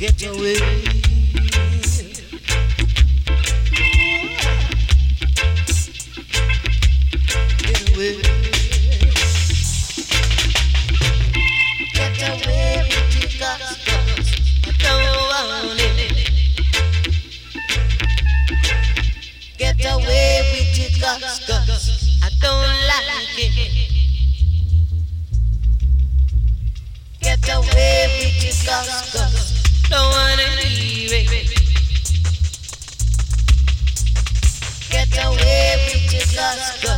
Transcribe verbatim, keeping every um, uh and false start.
Get away. Get away. Get away with your guts, I don't want it. Get away with your guts, I don't like it. Get away with your guts, don't wanna leave it. Get away with your guts.